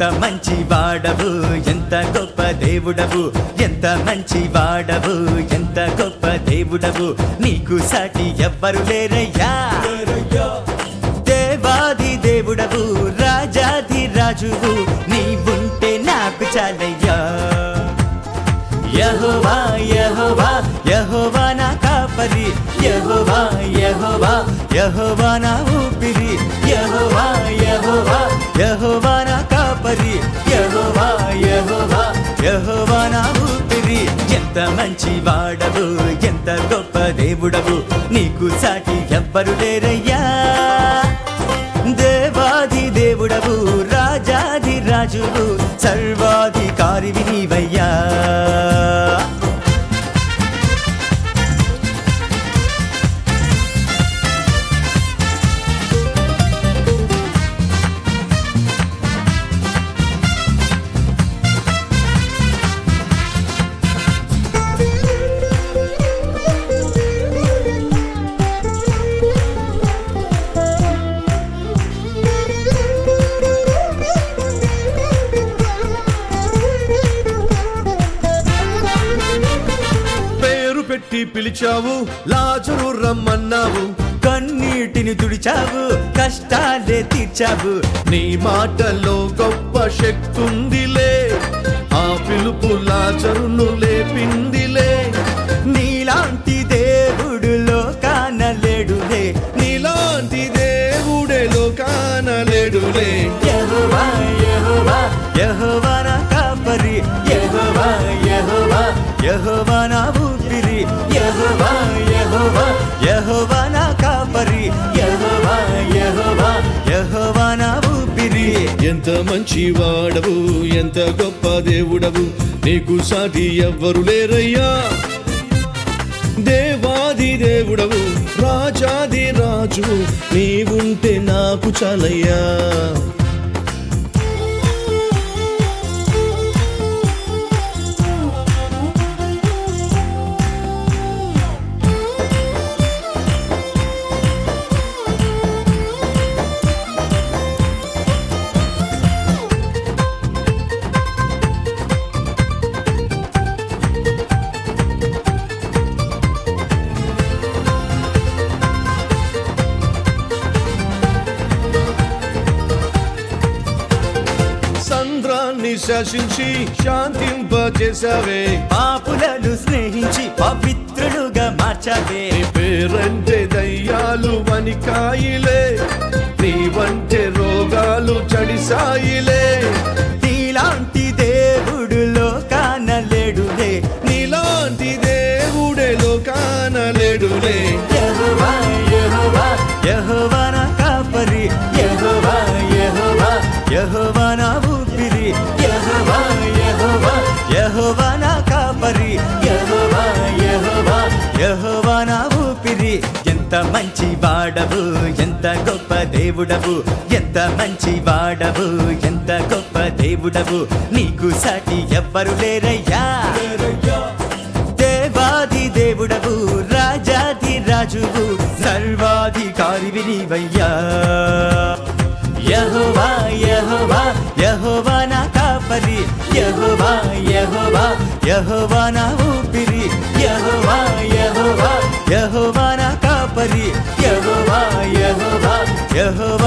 ఎంత మంచి వాడవు ఎంత గొప్ప దేవుడవు ఎంత మంచి వాడవు ఎంత గొప్ప దేవుడవు నీకు సాటి ఎవ్వరు లేరయ్యా దేవాది దేవుడవు రాజాది రాజువు నీవుంటే నాకు చాలయ్యా యెహోవా యెహోవా యెహోవా నా కాపరి యెహోవా యెహోవా యెహోవా నా ఊపిరి యెహోవా యెహోవా యెహోవా నా కాపరి యెహోవా యెహోవా యెహోవా నా ఊపిరి ఎంత మంచి వాడవు ఎంత గొప్ప దేవుడవు నీకు సాటి ఎవ్వరు లేరయ్యా దేవాది దేవుడవు రాజాది రాజువు సర్వాధికారివి నీవయ్యా పెట్టి పిలిచావు లాజరు రమ్మన్నావు కన్నీటిని తుడిచావు కష్టాలే తీర్చావు నీ మాటల్లో గొప్ప శక్తుందిలే ఆ పిలుపు లాజరును లేపిందిలే నీలాంటి దేవుడు లోకానలేడులే నీలాంటి దేవుడే లోకానలేడులే యెహోవా యెహోవా యెహోవా నా కాపరి యెహోవా యెహోవా యెహోవా నా ఊపిరి యెహోవా యెహోవా యెహోవా నా కాపరి యెహోవా యెహోవా యెహోవా నా ఊపిరి ఎంత మంచి వాడవు ఎంత గొప్ప దేవుడవు నీకు సాటి ఎవ్వరు లేరయ్యా దేవాది దేవుడవు రాజాది రాజు నీవుంటే నాకు చాలయ్యా సంద్రాన్ని శాసించి శాంతింపజేశావే పాపులను స్నేహించి పవిత్రులుగా మార్చావే నీ పేరంటే దయ్యాలు వనికాయిలే నీ వంటే రోగాలు చడిసాయిలే నీలాంటి దేవుడు లోకానలేడులే నీలాంటి దేవుడే లోకానలేడులే యెహోవా యెహోవా యెహోవా నా కాపరి యెహోవా యెహోవా యెహోవా నా ఊపిరి యెహోవా యెహోవా యెహోవా నా కాపరి యెహోవా యెహోవా యెహోవా నా ఊపిరి ఎంత మంచి వాడవు ఎంత గొప్ప దేవుడవు ఎంత మంచి వాడవు ఎంత గొప్ప దేవుడవు నీకు సాటి ఎవ్వరు లేరయ్యా దేవాది దేవుడవు రాజాది రాజువు సర్వాధికారివి నీవయ్యా యెహోవా యెహోవా యెహోవా నా కాపరి యెహోవా యెహోవా యెహోవా నా ఊపిరి యెహోవా యెహోవా యెహోవా నా కాపరి యెహోవా యెహోవా యెహోవా